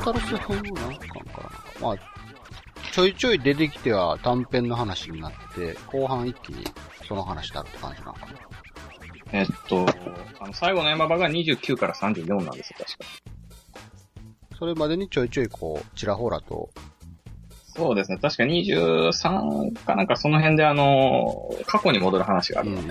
タロス編もなんかまあ、ちょいちょい出てきては短編の話になって、後半一気にその話になるって感じなのかな。最後の山場が29から34なんですよ、確か。 それまでにちょいちょいこう、ちらほらと。 そうですね。確か23かなんかその辺で過去に戻る話があるんです。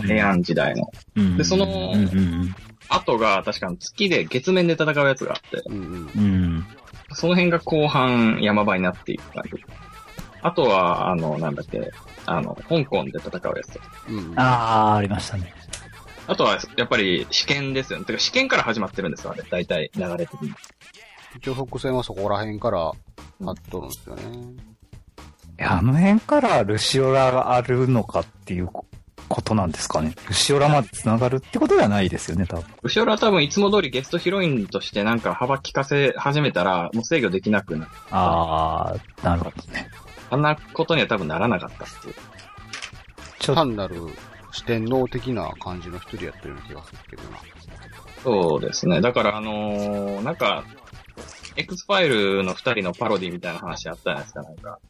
平安時代の。で、その、後が確か月で月面で戦うやつがあって、その辺が後半山場になっていく感じ。あとは、なんだっけ、香港で戦うやつ。 ありましたね。 あとは、やっぱり試験ですよね。てか試験から始まってるんですよ、あれ。大体流れ的に。 一応伏線はそこら辺からあっとるんですよね。 あの辺からルシオラがあるのかっていうことなんですかね。ルシオラまで繋がるってことではないですよね、多分。 ルシオラは多分いつも通りゲストヒロインとしてなんか幅利かせ始めたら、もう制御できなくなる。 なるほどね。 あんなことには多分ならなかったっていう。 単なる四天王的な感じの一人やってるような気がするけどな。 そうですね。だからなんか、X ファイルの二人のパロディみたいな話あったじゃないですか、なんか。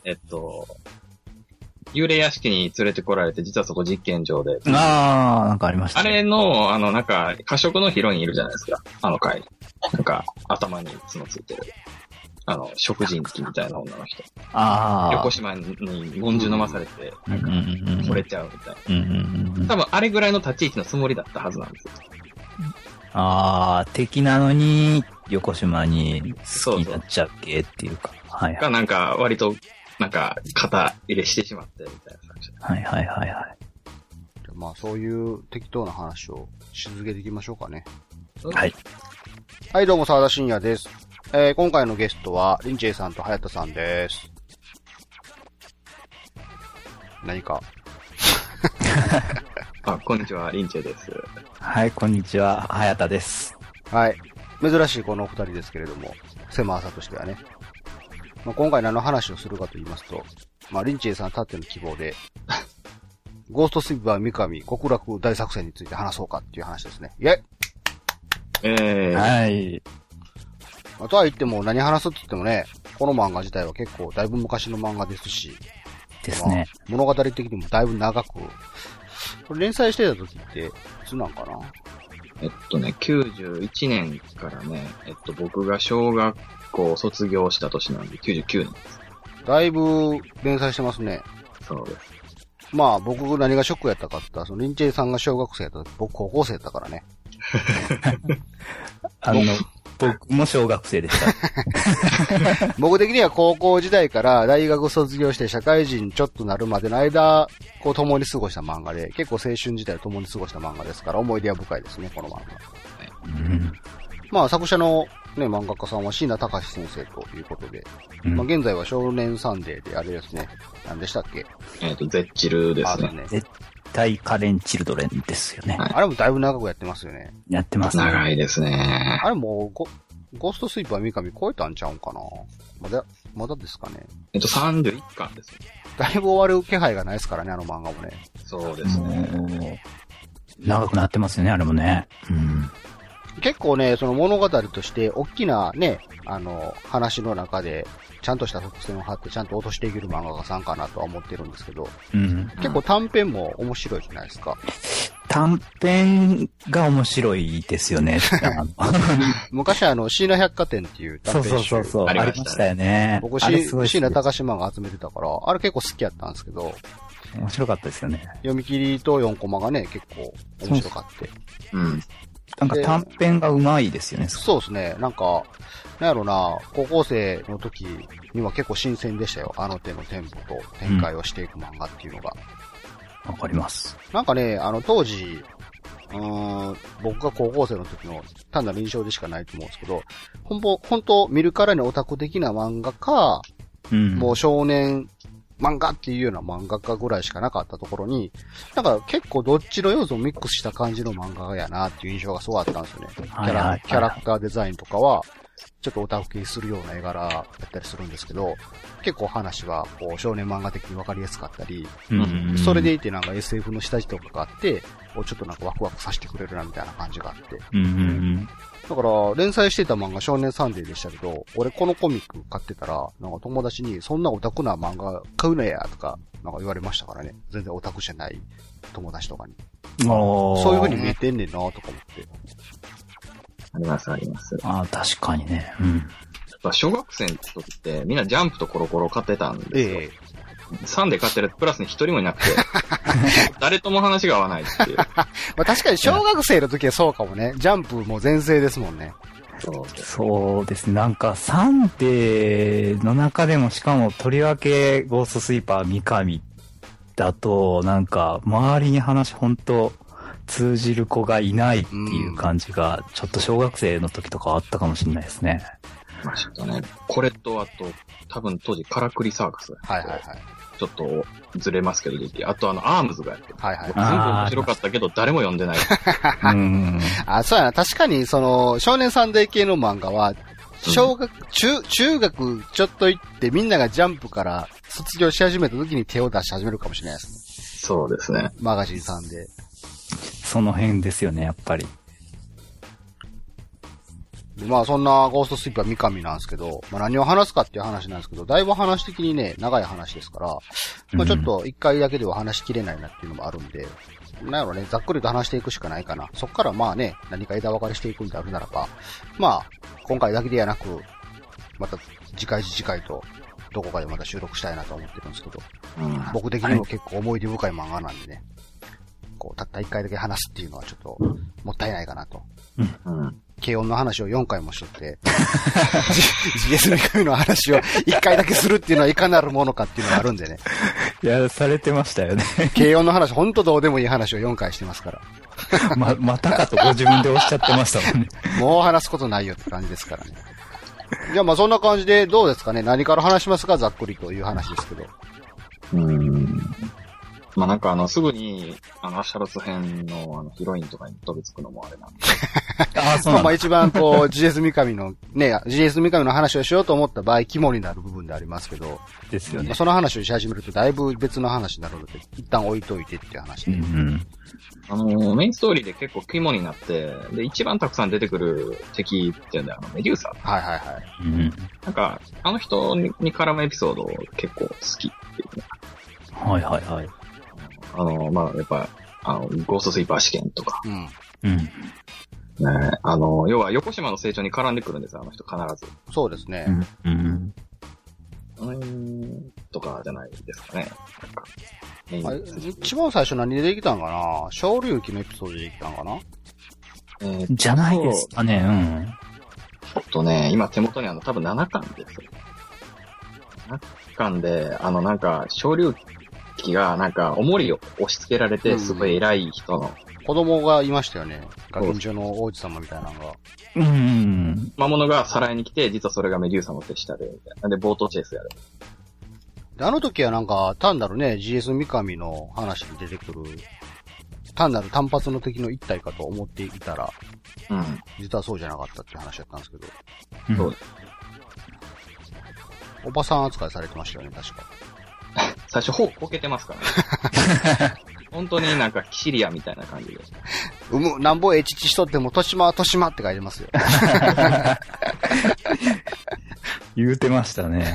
幽霊屋敷に連れてこられて、実はそこ実験場で。 なんかありましたね。 あれの、なんか、過食のヒロインいるじゃないですか。あの回。なんか、頭に角ついてる。食人鬼みたいな女の人。横島にもんじゅ飲まされて、なんか、惚れちゃうみたいな。多分、あれぐらいの立ち位置のつもりだったはずなんですよ。 敵なのに、横島に好きになっちゃう系っていうか。はい。 が、なんか、割と、なんか、肩入れしてしまって、みたいな感じ。 はい。 まあ、そういう適当な話をし続けていきましょうかね。 はい。 はい、どうも、沢田信也です。今回のゲストは、リンチェイさんと早田さんです。何かこんにちは、リンチェです。 はい、こんにちは、早田です。 はい。珍しいこのお二人ですけれども、狭さとしてはね。まあ、今回何の話をするかと言いますと、まあ、リンチェイさんたっての希望で、ゴーストスイーパー三上極楽大作戦について話そうかっていう話ですね。イェイはい。 とは言っても何話すって言ってもね、この漫画自体は結構だいぶ昔の漫画ですし、 ですね。 まあ、物語的にもだいぶ長く、これ連載してた時っていつなんかな 91年からね、僕が小学校卒業した年なんで99年です。 だいぶ連載してますね。 そうです。 まあ僕何がショックやったかって、そのリンチェイさんが小学生やった時、僕高校生やったからね。 僕も小学生でした。 僕的には高校時代から大学卒業して社会人ちょっとなるまでの間、こう共に過ごした漫画で、結構青春時代を共に過ごした漫画ですから、思い出は深いですね、この漫画。まあ作者のね、漫画家さんは椎名隆先生ということで、まあ現在は少年サンデーであれですね、何でしたっけゼッチルですね。 絶対カレンチルドレンですよね。 あれもだいぶ長くやってますよね。 やってますね。 長いですね。 あれもゴーストスイーパー三上超えたんちゃうんかなまだですかね。 31巻ですね。 だいぶ終わる気配がないですからね、あの漫画もね。 そうですね。 長くなってますよね、あれもね。 結構ね、その物語として、大きなね、話の中で、ちゃんとした伏線を張って、ちゃんと落としていける漫画家さんかなとは思ってるんですけど、結構短編も面白いじゃないですか。 短編が面白いですよね。 昔椎名百貨店っていう短編集そう。ありましたよね。 僕、椎名高島が集めてたから、あれ結構好きやったんですけど、 面白かったですよね。 読み切りと4コマがね、結構面白かって。 なんか短編がうまいですよね。 そうですね。なんか、なんやろな、高校生の時には結構新鮮でしたよ。あの手のテンポと展開をしていく漫画っていうのが。 わかります。 なんかね、当時、僕が高校生の時の単なる印象でしかないと思うんですけど、本当見るからにオタク的な漫画か、もう少年漫画っていうような漫画家ぐらいしかなかったところに、なんか結構どっちの要素をミックスした感じの漫画やなっていう印象がすごいあったんですよね。キャラクターデザインとかは、 ちょっとオタク系するような絵柄だったりするんですけど、結構話はこう少年漫画的に分かりやすかったり、それでいてなんか SF の下地とかがあって、こうちょっとなんかワクワクさせてくれるなみたいな感じがあって。だから、連載してた漫画少年サンデーでしたけど、俺このコミック買ってたら、なんか友達にそんなオタクな漫画買うなやとか、なんか言われましたからね。全然オタクじゃない友達とかに。そういう風に見えてんねんなとか思って。 ありますあります。 ああ、確かにね。うん。 小学生の時ってみんなジャンプとコロコロ買ってたんですよ。サンデー買ってるクラスに一人もいなくて、誰とも話が合わないっていう。まあ確かに小学生の時はそうかもね。ジャンプも全盛ですもんね。 そうですね。なんかサンデーの中でもしかもとりわけゴーストスイーパー三上だとなんか周りに話本当通じる子がいないっていう感じがちょっと小学生の時とかあったかもしれないですね。 まあちょっとね、これとあと多分当時カラクリサーカス。 はいはいはい。 ちょっとずれますけど、あとアームズがやってる。 はいはい。全部面白かったけど、誰も読んでない。 そうやな。確かに、少年サンデー系の漫画は、中学ちょっと行って、みんながジャンプから卒業し始めた時に手を出し始めるかもしれないですね。そうですね。 マガジンさんで。 その辺ですよね、やっぱり。 まあそんなゴーストスイーパー三上なんですけど、まあ何を話すかっていう話なんですけど、だいぶ話的にね、長い話ですから、まあちょっと一回だけでは話しきれないなっていうのもあるんで、なんやろね、ざっくりと話していくしかないかな。そっからまあね、何か枝分かれしていくんであるならば、まあ、今回だけではなく、また次回と、どこかでまた収録したいなと思ってるんですけど、僕的にも結構思い出深い漫画なんでね、こう、たった一回だけ話すっていうのはちょっと、もったいないかなと。軽音の話を4回もしとって、GS の三上の話を1回だけするっていうのはいかなるものかっていうのがあるんでね。 いや、されてましたよね。 軽音の話、ほんとどうでもいい話を4回してますから。 またかとご自分でおっしゃってましたもんね。 もう話すことないよって感じですからね。じゃあまあそんな感じでどうですかね。何から話しますか、ざっくりという話ですけど。 まあなんかすぐに、アシャロス編のヒロインとかに飛びつくのもあれなんで。 そうなんだ。まあ一番こう、GS 三上の、ね、GS 三上の話をしようと思った場合、肝になる部分でありますけど。 ですよね。 まあ、その話をし始めるとだいぶ別の話になるので、一旦置いといてっていう話で。 メインストーリーで結構肝になって、で、一番たくさん出てくる敵っていうんだよ、メデューサ。 はいはいはい。 なんか、人に絡むエピソード結構好きっていうね。 はいはいはい。 まあ、やっぱ、ゴーストスイーパー試験とか。ね、要は、横島の成長に絡んでくるんですよ、人必ず。 そうですね。 とかじゃないですかね。 一番最初何でできたんかな？昇竜記のエピソードでできたんかな？ じゃないですかね、 今手元に多分7巻ですよ。7巻で、なんか、昇竜記が、なんか、重りを押し付けられて、すごい偉い人の。 子供がいましたよね。ガキンチョの王子様みたいなのが。 魔物がさらいに来て、実はそれがメデューサの手下で、みたいな。で、ボートチェイスやる。 で、あの時はなんか、単なるね、GS 三上の話に出てくる、単なる単発の敵の一体かと思っていたら、実はそうじゃなかったって話だったんですけど。 そうです。 おばさん扱いされてましたよね、確か。 最初、頬こけてますからね。本当になんか、キシリアみたいな感じで。 なんぼえちちしとっても、としまって書いてますよ。 言うてましたね。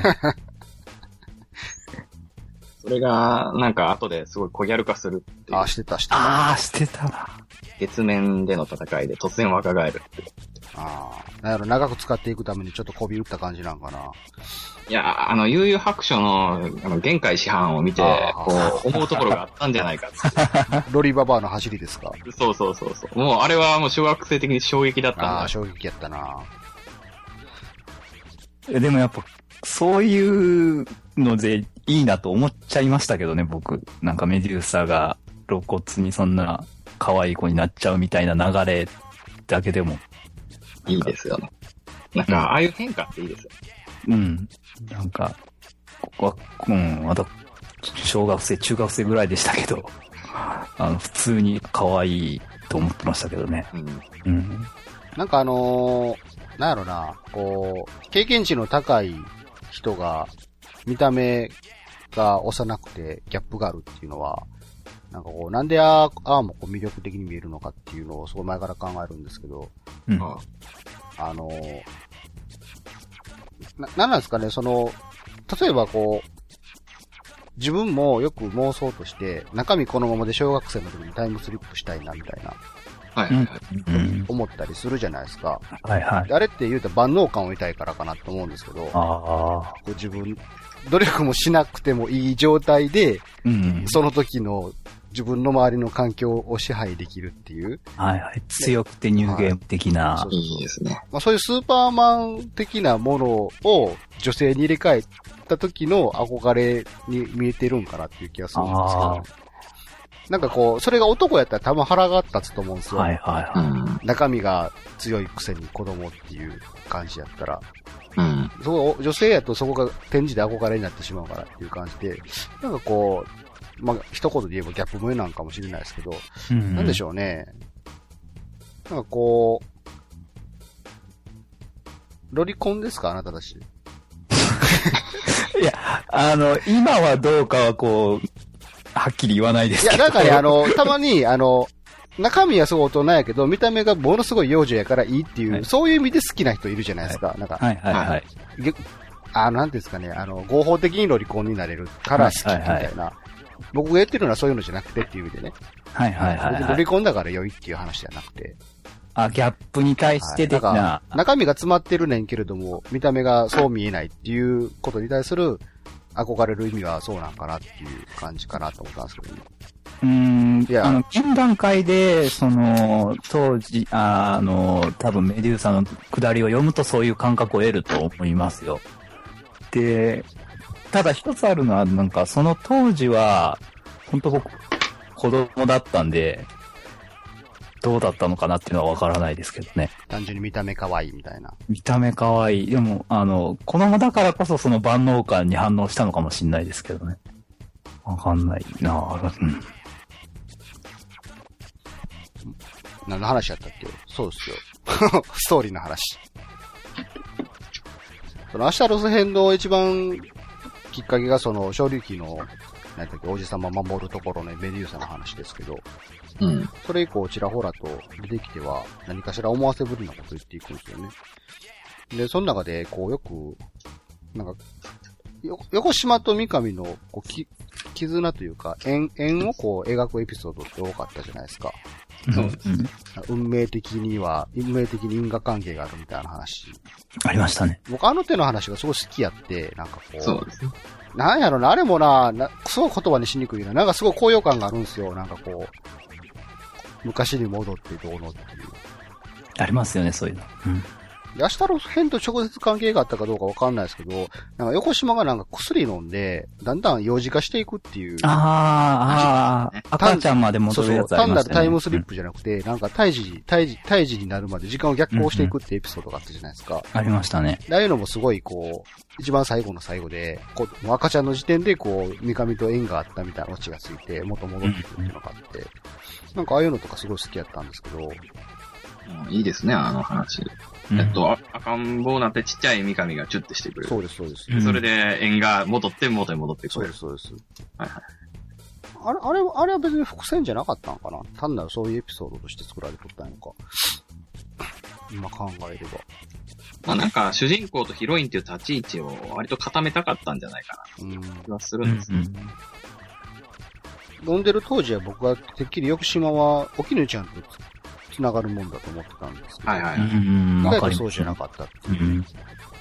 それが、なんか後ですごい小ギャル化するっていう。 してたな。 月面での戦いで突然若返るっていう。 なんやろ、長く使っていくためにちょっとこび打った感じなんかな。 いや、悠々白書の、限界師範を見て、こう、思うところがあったんじゃないかって。 ロリババアの走りですか？ そう。もう、あれはもう小学生的に衝撃だったんだ。 衝撃やったな。 でもやっぱ、そういうのでいいなと思っちゃいましたけどね、僕。なんかメデューサが露骨にそんな可愛い子になっちゃうみたいな流れだけでも。 いいですよね。なんか、ああいう変化っていいですよ。 なんか、ここは、また、小学生、中学生ぐらいでしたけど、普通に可愛いと思ってましたけどね。 なんかなんやろな、こう、経験値の高い人が、見た目が幼くてギャップがあるっていうのは、なんかこう、なんでもこう魅力的に見えるのかっていうのをすごい前から考えるんですけど、 うん、 なんですかね、例えばこう、自分もよく妄想として、中身このままで小学生の時にタイムスリップしたいな、みたいな。 はいはいはい。 思ったりするじゃないですか。 はいはい。 あれって言うと万能感を得たいからかなと思うんですけど、 こう自分、努力もしなくてもいい状態で、その時の自分の周りの環境を支配できるっていう。 はいはい。強くてニューゲーム的な。 そういいですね。 まあそういうスーパーマン的なものを女性に入れ替えた時の憧れに見えてるんかなっていう気がするんですけど、ね。なんかこう、それが男やったら多分腹が立つと思うんですよ。 はいはいはい。 中身が強いくせに子供っていう感じやったら。 うん。 女性やとそこが展示で憧れになってしまうからっていう感じで、なんかこう、まあ、一言で言えばギャップ萌えなんかもしれないですけど、なんでしょうね。なんかこう、ロリコンですかあなたたち。 いや、今はどうかはこう、はっきり言わないですけど。 いや、なんかね、たまに、中身はすごい大人やけど、見た目がものすごい幼女やからいいっていう、はい、そういう意味で好きな人いるじゃないですか。はい、なんか。 はいはいはい。 なんていうんですかね、合法的にロリコンになれるから好きみたいな。はいはいはい、僕が言ってるのはそういうのじゃなくてっていう意味でね。 はいはいはい、はい。 ロリコンだから良いっていう話じゃなくて。 ギャップに対して的な。 はい、中身が詰まってるねんけれども、見た目がそう見えないっていうことに対する憧れる意味はそうなんかなっていう感じかなと思ったんですけどね。 いや、現段階で、当時、多分メデューサの下りを読むとそういう感覚を得ると思いますよ。で、ただ一つあるのは、なんかその当時は、本当僕、子供だったんで、どうだったのかなっていうのはわからないですけどね。 単純に見た目可愛いみたいな。 見た目可愛い。でも、子供だからこそその万能感に反応したのかもしれないですけどね。わかんないなぁ。うん。 何の話やったっけ？そうですよ。ストーリーの話。明日ロス編の一番きっかけが昇竜記の、なんだっけ、王子様守るところのメデューサの話ですけど、 うん。 それ以降ちらほらと出てきては何かしら思わせぶりなこと言っていくんですよね。で、その中で、こうよく、なんか、横島と三上のこう絆というか、縁をこう描くエピソードって多かったじゃないですか。 そうですね。 運命的に因果関係があるみたいな話。 ありましたね。 僕手の話がすごい好きやって、なんかこう。 そうですね。 なんやろな、あれもすごい言葉にしにくいな。なんかすごい高揚感があるんですよ。なんかこう、昔に戻ってどうのっていう。 ありますよね、そういうの。うん。 明日の編と直接関係があったかどうかわかんないですけど、なんか横島がなんか薬飲んで、だんだん幼児化していくっていう。赤ちゃんまで戻るやつありましたね。単なるタイムスリップじゃなくて、なんか胎児になるまで時間を逆行していくってエピソードがあったじゃないですか。 ありましたね。 ああいうのもすごいこう、一番最後の最後で、赤ちゃんの時点でこう、三上と縁があったみたいなオチがついて、元戻っていくっていうのがあって、なんかああいうのとかすごい好きやったんですけど。 いいですね、あの話。赤ん坊なんてちっちゃい三上がチュッてしてくれる。 そうです、そうです。 それで縁が元に戻ってくる。 そうです、そうです。 はいはい。 あれは別に伏線じゃなかったのかな？単なるそういうエピソードとして作られとったのか。今考えれば。 まあなんか主人公とヒロインっていう立ち位置を割と固めたかったんじゃないかな。気はするんですね。 飲んでる当時は僕はてっきり横島はお絹ちゃんと繋がるもんだと思ってたんですけど。 はいはい。 意外とそうじゃなかったっていう。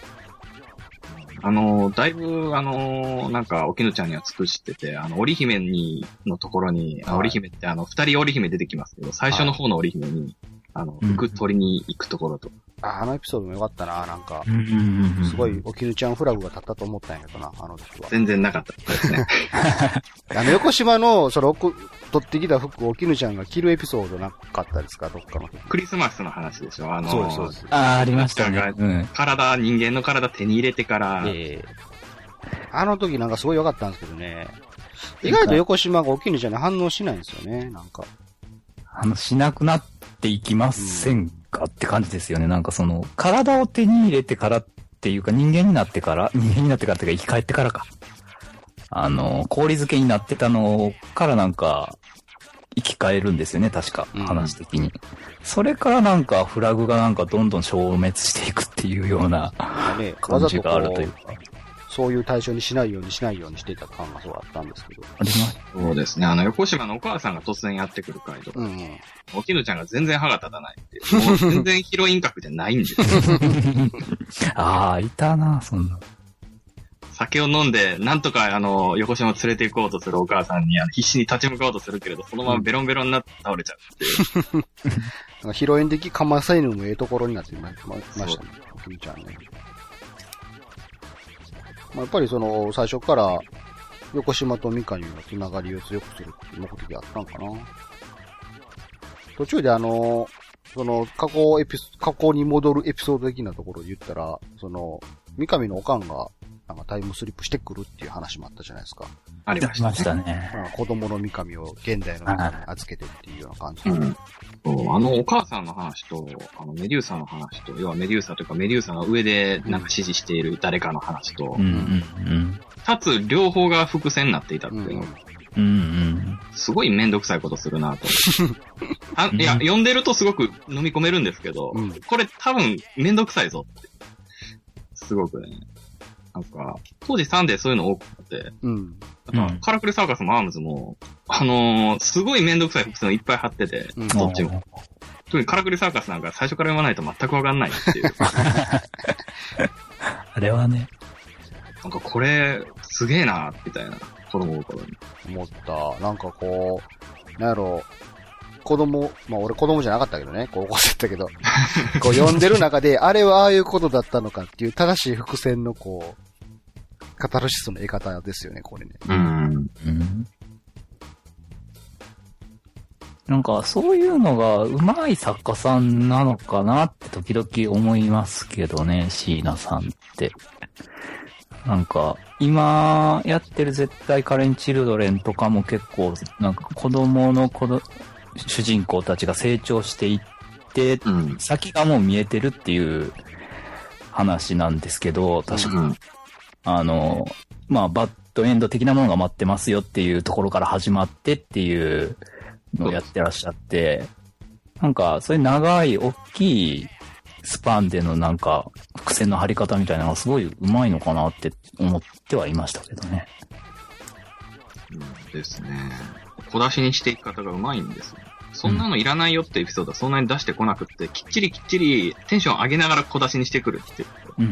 だいぶ、なんか、おきぬちゃんには尽くしてて、織姫のところに、織姫って二人織姫出てきますけど、最初の方の織姫に、取りに行くところと。 あのエピソードもよかったな、なんか。すごい、おきぬちゃんフラグが立ったと思ったんやけどな、あの時は。 全然なかったですね。 横島の、取ってきた服をおきぬちゃんが着るエピソードなかったですか、どっかの。 クリスマスの話でしょ、 そうです、そうです。 ありましたね。 人間の体手に入れてから。 あの時なんかすごい良かったんですけどね。意外と横島がおきぬちゃんに反応しないんですよね、なんか。 しなくなっていきませんかかって感じですよね。なんかその、体を手に入れてからっていうか、人間になってからっていうか、生き返ってからか。氷漬けになってたのからなんか、生き返るんですよね、確か、話的に。それからなんか、フラグがなんかどんどん消滅していくっていうような感じがあるというか。 そういう対象にしないようにしていた感がそうあったんですけど。 あります。 そうですね。横島のお母さんが突然やってくる回とか、おきぬちゃんが全然歯が立たないっていう。もう全然ヒロイン格じゃないんですよ。 ああ、いたな、そんな。 酒を飲んで、なんとか横島を連れて行こうとするお母さんに必死に立ち向かおうとするけれど、そのままベロンベロンになって倒れちゃうっていう。 なんかヒロイン的かませぬもええところになってましたね、おきぬちゃんね。まあ、やっぱりその、最初から横島と三上のつながりを強くするっていう目的があったんかな。途中でその、過去に戻るエピソード的なところで言ったら、その、三上のおかんが、なんかタイムスリップしてくるっていう話もあったじゃないですか。 ありましたね。 子供の三上を現代の三上に預けてっていうような感じで。 お母さんの話と、メデューサの話と、要はメデューサというかメデューサの上でなんか指示している誰かの話と、かつ両方が伏線になっていたっていうの。すごいめんどくさいことするなと。いや、読んでるとすごく飲み込めるんですけど、これ多分めんどくさいぞって。すごくね。なんか、当時サンデーそういうの多くて、カラクリサーカスもアームズも、すごいめんどくさい伏線をいっぱい貼ってて、どっちも。特にカラクリサーカスなんか最初から読まないと全くわかんないっていう。 あれはね。 なんかこれ、すげえな、みたいな、子供心に。 思った。なんかこう、なんやろ子供、まあ俺子供じゃなかったけどね、高校生だったけど、こう読んでる中で、あれはああいうことだったのかっていう正しい伏線のこう、カタルシスの得方ですよね、これね。 なんかそういうのが上手い作家さんなのかなって時々思いますけどね、椎名さんって。なんか、今やってる絶対カレンチルドレンとかも結構、なんか子供の主人公たちが成長していって、先がもう見えてるっていう話なんですけど、確か、まあ、バッドエンド的なものが待ってますよっていうところから始まってっていうのをやってらっしゃって、なんか、そういう長い、大きいスパンでのなんか、伏線の張り方みたいなのがすごい上手いのかなって思ってはいましたけどね。 ですね。小出しにしていく方が上手いんですよ。そんなのいらないよってエピソードはそんなに出してこなくって、きっちりテンション上げながら小出しにしてくるっていう。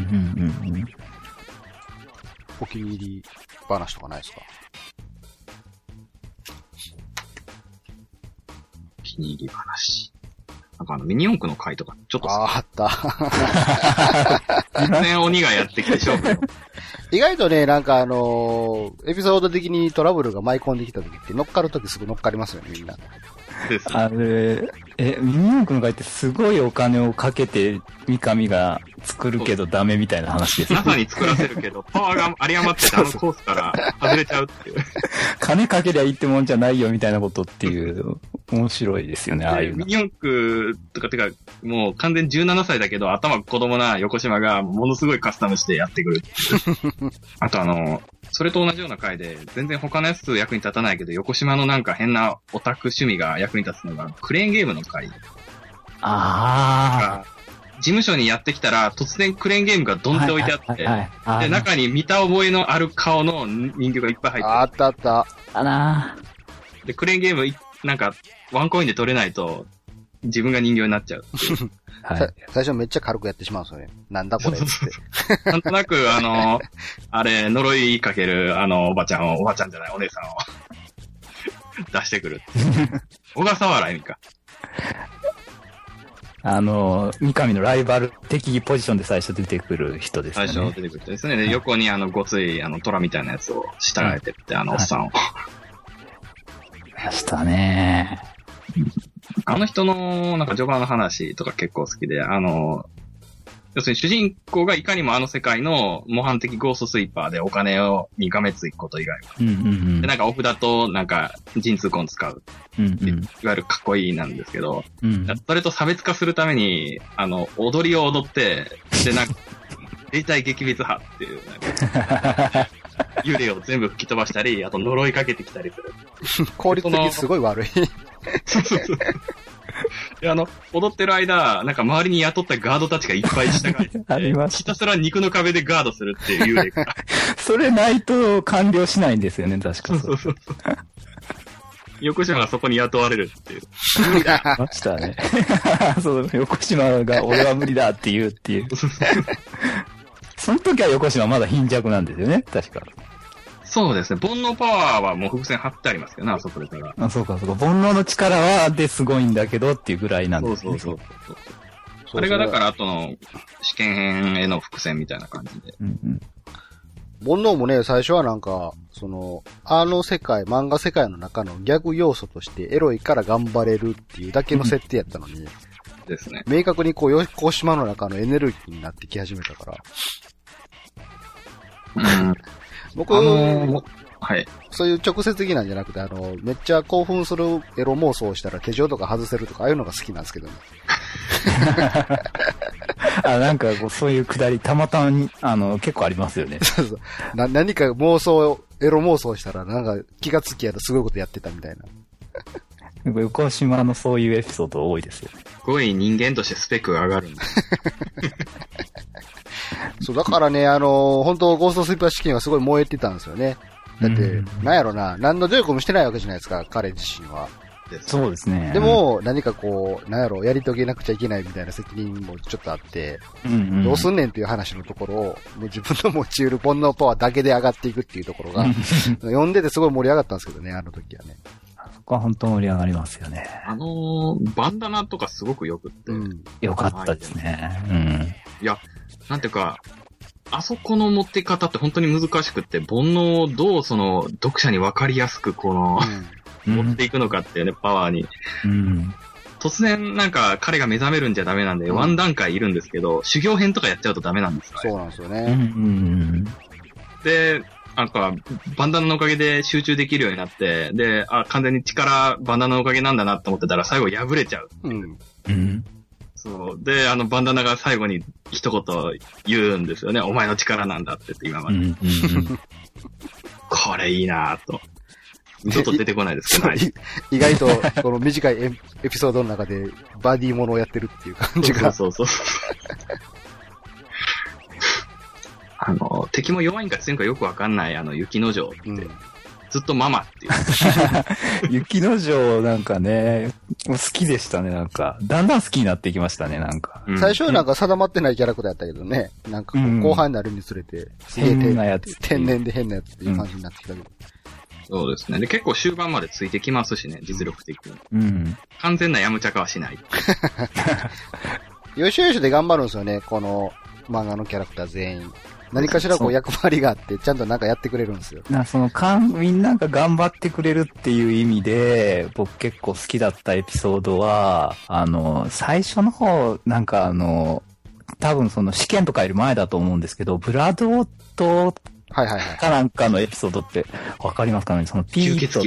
お気に入り話とかないですか？ お気に入り話。なんかミニ四駆の回とか、ちょっとあった。 突然鬼がやってきて勝負。 意外とね、なんかエピソード的にトラブルが舞い込んできた時って乗っかる時すぐ乗っかりますよね、みんな。 ミニ四駆の回ってすごいお金をかけて三上が作るけどダメみたいな話です。 NASA に作らせるけど、パワーが有り余っててコースから外れちゃうっていう。 金かけりゃいいってもんじゃないよみたいなことっていう、面白いですよね、ああいうの。 ミニ四駆とかてか、もう完全17歳だけど頭子供な横島がものすごいカスタムしてやってくる。あとそれと同じような回で、全然他のやつ役に立たないけど、横島のなんか変なオタク趣味が役に立つのが、クレーンゲームの回。事務所にやってきたら、突然クレーンゲームがドンって置いてあって、で、中に見た覚えのある顔の人形がいっぱい入ってる。 あったあった。 で、クレーンゲーム、なんか、ワンコインで取れないと、自分が人形になっちゃう。 最初めっちゃ軽くやってしまうんですよね。なんだこれって。 なんとなく、あれ、呪いかける、おばちゃんじゃない、お姉さんを出してくる。小笠原恵美か。 三上のライバル的ポジションで最初出てくる人ですね。 最初出てくる人ですね。で、横にごつい、虎みたいなやつを従えてって、おっさんを。 ましたね。 あの人の、なんか序盤の話とか結構好きで、 要するに主人公がいかにもあの世界の模範的ゴーストスイーパーでお金にがめついくこと以外は。で、なんかお札となんか陣痛痕使う。いわゆるかっこいいなんですけど、それと差別化するために、踊りを踊って、で、なんか、霊体撃滅派っていう、なんか、幽霊を全部吹き飛ばしたり、あと呪いかけてきたりする。 効率的にすごい悪い。 で、踊ってる間、なんか周りに雇ったガードたちがいっぱい従えてあります。 ひたすら肉の壁でガードするっていう幽霊が。 それないと完了しないんですよね、確かそう。横島がそこに雇われるっていう。 ましたね。そう、横島が俺は無理だって言うっていう。その時は横島まだ貧弱なんですよね、確か。 そうですね。煩悩パワーはもう伏線貼ってありますけどね、あそこでから。 あ、そうか。煩悩の力はですごいんだけどっていうぐらいなんですね。 そう。あれがだから後の試験編への伏線みたいな感じで。 煩悩もね、最初はなんか、漫画世界の中のギャグ要素としてエロいから頑張れるっていうだけの設定やったのに、 ですね。 明確に横島の中のエネルギーになってき始めたから。僕、はい。そういう直接的なんじゃなくて、めっちゃ興奮するエロ妄想をしたら手錠とか外せるとか、ああいうのが好きなんですけどね。 なんかそういうくだり、たまたまに、結構ありますよね。 そう。何かエロ妄想したら、なんか気がつきやとすごいことやってたみたいな。 横島のそういうエピソード多いですよね。 すごい人間としてスペックが上がるんだ。 そう、だからね、本当ゴーストスイーパー試験はすごい燃えてたんですよね。だって、なんやろな、何の努力もしてないわけじゃないですか、彼自身は。 そうですね。 でも、何かこう、なんやろ、やり遂げなくちゃいけないみたいな責任もちょっとあって、どうすんねんっていう話のところを、もう自分の持ち得る煩悩パワーだけで上がっていくっていうところが、読んでてすごい盛り上がったんですけどね、あの時はね。 そこは本当盛り上がりますよね。 バンダナとかすごくよくって。 よかったですね。 いや、なんていうか、あそこの持って方って本当に難しくって、煩悩をどう読者に分かりやすく持っていくのかっていうね、パワーに。突然なんか彼が目覚めるんじゃダメなんで、ワン段階いるんですけど、修行編とかやっちゃうとダメなんですよ。 そうなんですよね。 で、なんか、バンダナのおかげで集中できるようになって、で、完全にバンダナのおかげなんだなって思ってたら最後破れちゃう。そう。で、バンダナが最後に一言言うんですよね。お前の力なんだって今まで。これいいなぁと。ちょっと出てこないですけど、 意外と、この短いエピソードの中でバディものをやってるっていう感じが。 そう。敵も弱いんか強いんかよくわかんない雪之丞って、ずっとママっていう。 雪之丞なんかね、好きでしたね、なんか。だんだん好きになってきましたね、なんか。 最初はなんか定まってないキャラクターやったけどね、なんか後半になるにつれて、 変なやつ。 天然で変なやつっていう感じになってきたけど。 そうですね。で、結構終盤までついてきますしね、実力的に。完全なやむちゃかはしない。 よしよしで頑張るんですよね、この漫画のキャラクター全員。何かしら役割があって、ちゃんとなんかやってくれるんですよ。 みんなが頑張ってくれるっていう意味で、僕結構好きだったエピソードは、最初の方、なんか多分試験とかより前だと思うんですけど、ブラドーと、かなんかのエピソードってわかりますかね？ピートって、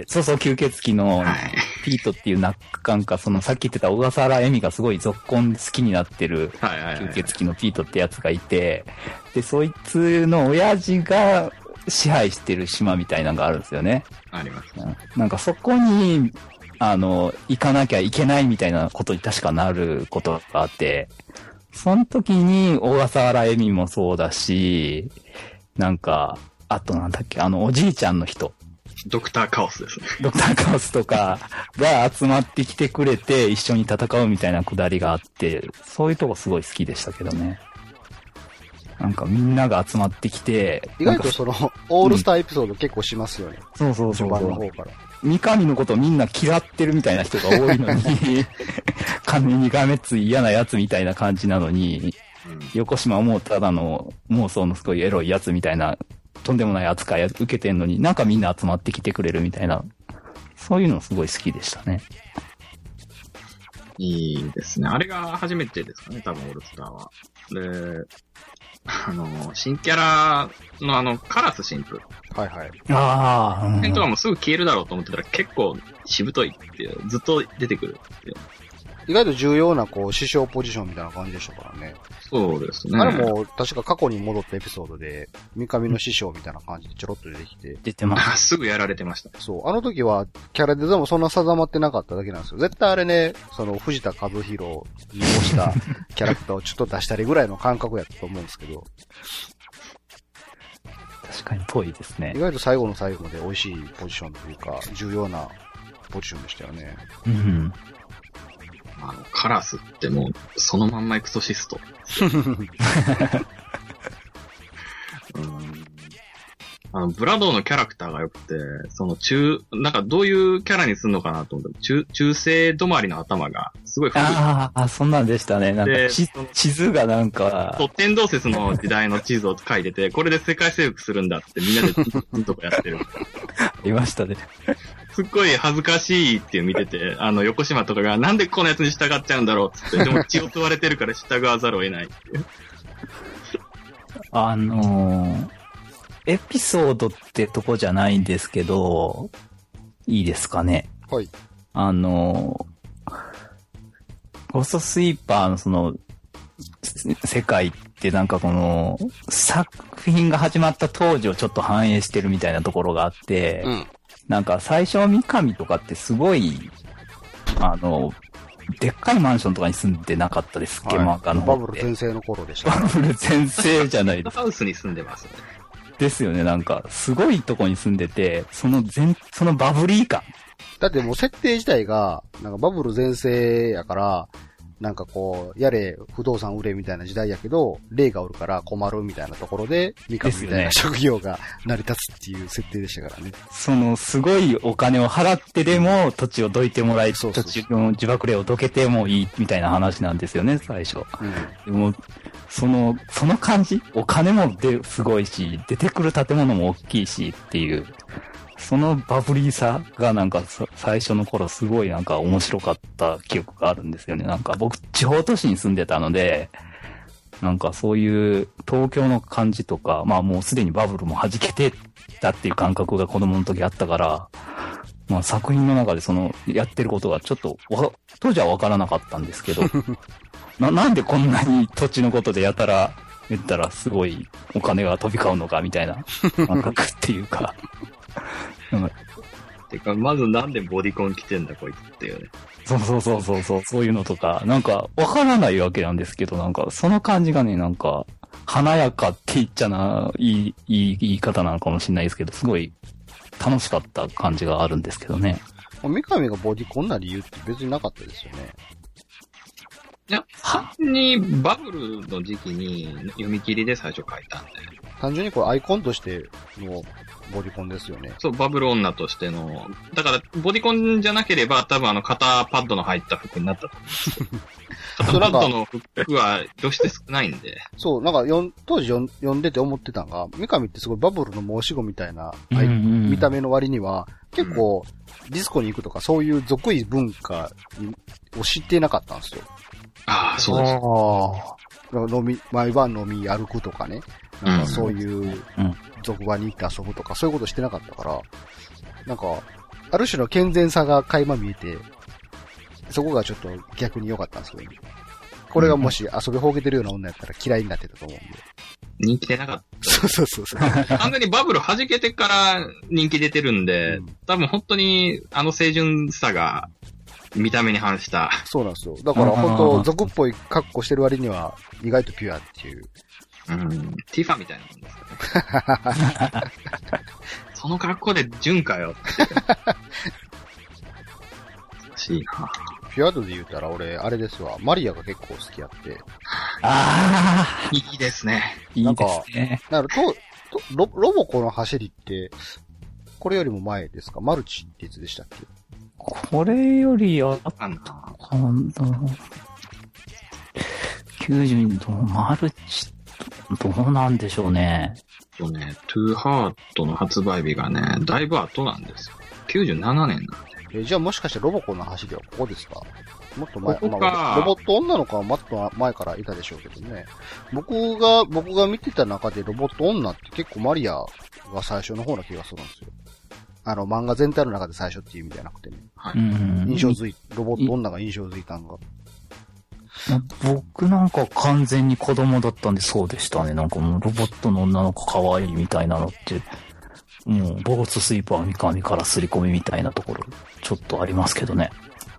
そう、吸血鬼のピートっていうなんかさっき言ってた小笠原恵美がすごい続婚好きになってる吸血鬼のピートってやつがいて、で、そいつの親父が支配してる島みたいなのがあるんですよね。 あります。 なんかそこに、行かなきゃいけないみたいなことに確かなることがあって、その時に小笠原恵美もそうだし、なんか、あとなんだっけ、おじいちゃんの人。 ドクターカオスですね。 ドクターカオスとかが集まってきてくれて一緒に戦うみたいなくだりがあって、そういうとこすごい好きでしたけどね。なんかみんなが集まってきて。 意外とオールスターエピソード結構しますよね。 そう。 序盤の方から。 三上のことみんな嫌ってるみたいな人が多いのに、金にがめつい嫌なやつみたいな感じなのに、横島はもうただの妄想のすごいエロいやつみたいな、とんでもない扱い受けてんのに、なんかみんな集まってきてくれるみたいな、そういうのすごい好きでしたね。 いいですね。あれが初めてですかね、多分オールスターは。で、新キャラのカラス神父。 はいはい。 ああ、 とかもすぐ消えるだろうと思ってたら結構しぶといっていう、ずっと出てくるっていう。 意外と重要なこう師匠ポジションみたいな感じでしたからね。 そうですね。 あれも確か過去に戻ったエピソードで、三上の師匠みたいな感じでちょろっと出てきて。 出てます。 すぐやられてました。 そう。あの時はキャラデザもそんな定まってなかっただけなんですよ。絶対あれね、藤田和弘に模したキャラクターをちょっと出したりぐらいの感覚やったと思うんですけど。 確かにぽいですね。 意外と最後の最後まで美味しいポジションというか、重要なポジションでしたよね。 うん。 カラスってもう、そのまんまエクソシスト。ブラドーのキャラクターが良くて、なんかどういうキャラにするのかなと思って、中性止まりの頭が、すごい古い。 そんなんでしたね。なんか地図がなんか。 天動説の時代の地図を書いてて、これで世界征服するんだってみんなでずっとやってる。 いましたね。 すっごい恥ずかしいっていう見てて、横島とかがなんでこのやつに従っちゃうんだろうっつって、でも血を吸われてるから従わざるを得ないっていう。 エピソードってとこじゃないんですけど、いいですかね。 はい。 ゴーストスイーパーの世界ってなんか作品が始まった当時をちょっと反映してるみたいなところがあって、なんか最初三上とかってすごい、でっかいマンションとかに住んでなかったですっけ、バブル全盛の頃でした。 バブル全盛じゃないですか。 ハウスに住んでますね。 ですよね、なんか、すごいとこに住んでて、そのバブリー感。 だってもう設定自体が、なんかバブル全盛やから、なんかこう、やれ、不動産売れみたいな時代やけど、霊がおるから困るみたいなところで、三上みたいな職業が成り立つっていう設定でしたからね。 すごいお金を払ってでも土地をどいてもらい、土地の自爆霊をどけてもいいみたいな話なんですよね、最初。でも、その感じ、お金もすごいし、出てくる建物も大きいしっていう、そのバブリーさがなんか最初の頃すごいなんか面白かった記憶があるんですよね。なんか僕地方都市に住んでたので、なんかそういう東京の感じとか、まあもうすでにバブルも弾けてたっていう感覚が子供の時あったから、まあ作品の中でやってることがちょっと当時はわからなかったんですけど、なんでこんなに土地のことでやたら言ったらすごいお金が飛び交うのかみたいな感覚っていうか、 てか、まずなんでボディコン着てんだこいつっていうね。 そういうのとか、なんか、わからないわけなんですけど、なんか、その感じがね、なんか、華やかって言っちゃいい言い方なのかもしれないですけど、すごい楽しかった感じがあるんですけどね。 三上がボディコンな理由って別になかったですよね。 いや、単純にバブルの時期に読み切りで最初書いたんで。 単純にこれアイコンとしてのボディコンですよね。 そう、バブル女としての。だから、ボディコンじゃなければ多分肩パッドの入った服になったと思うんですよ。肩パッドの服は露出少ないんで。 そう、なんか当時読んでて思ってたのが、三上ってすごいバブルの申し子みたいな、見た目の割には、結構ディスコに行くとかそういう俗い文化を知ってなかったんですよ。 ああ、そうです。 毎晩飲み歩くとかね。なんかそういう俗場に行って遊ぶとか、そういうことしてなかったから、なんか、ある種の健全さが垣間見えて、そこがちょっと逆に良かったんですけどね。これがもし遊びほうけてるような女やったら嫌いになってたと思うんで。 人気出なかった。 そう。 完全にバブル弾けてから人気出てるんで、多分本当に清純さが見た目に反した。 そうなんですよ。だから本当俗っぽい格好してる割には意外とピュアっていう。 ティファみたいなもんですかね。その格好で純かよって。難しいな。 ピュア度で言うたら俺、あれですわ。マリアが結構好きやって。 いいですね。 なんか、ロボコの走りって、これよりも前ですか？マルチっていつでしたっけ？ これよりあったかな。90度、マルチ、どうなんでしょうね。 トゥーハートの発売日がね、だいぶ後なんですよ。97年なんで。 じゃあもしかしてロボコの走りはここですか？ もっと前、まあ、ロボット女の子はもっと前からいたでしょうけどね。僕が見てた中でロボット女って結構マリアが最初の方な気がするんですよ。漫画全体の中で最初っていう意味じゃなくてね。はい。ロボット女が印象づいたんが。 僕なんか完全に子供だったんでそうでしたね。なんかもうロボットの女の子可愛いみたいなのって、もうボーツスイーパー三上から刷り込みみたいなところ、ちょっとありますけどね。